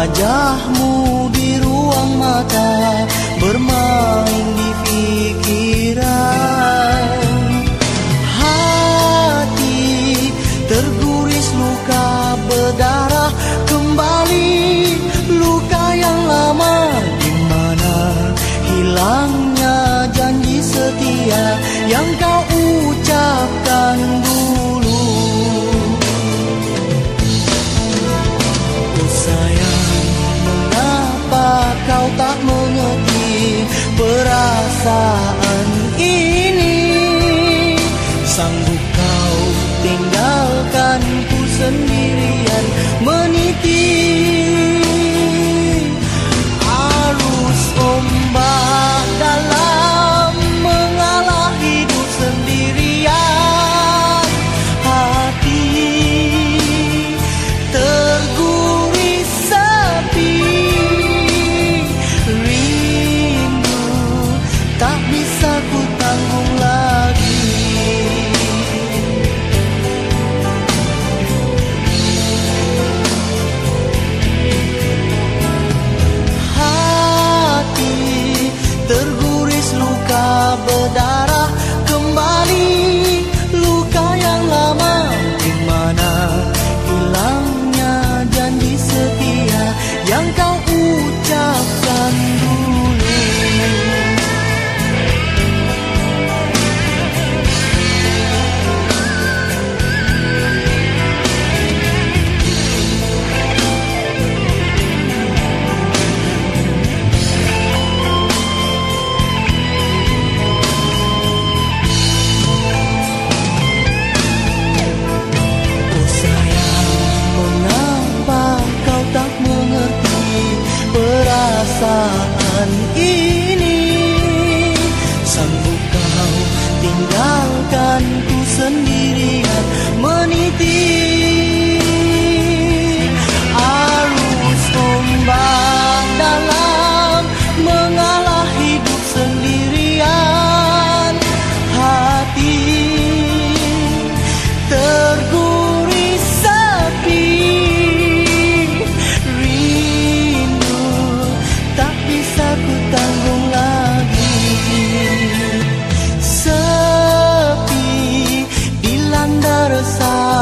Wajahmu di ruang mata bermain di pikiran. Hati terguris luka berdarah kembali, luka yang lama di mana hilangnya janji setia yang kau ucapkan dulu. Oh sayang, mengapa kau tak mengerti perasaan ini? Sanggup kau tinggalkanku sendirian meniti arus ombak dalam mengalah hidup sendirian. Hati terguris sepi, rindu tak bisa ku tanggung lagi. Terguris luka berdarah kembali, luka yang lama di mana hilangnya janji setia yang kau ucapkan dulu. Perasaan ini, sanggup kau tinggalkanku sendirian meniti arus ombak dalam mengalah hidup sendirian. Hati terguris sepi, ku tanggung lagi. Sepi dilanda resah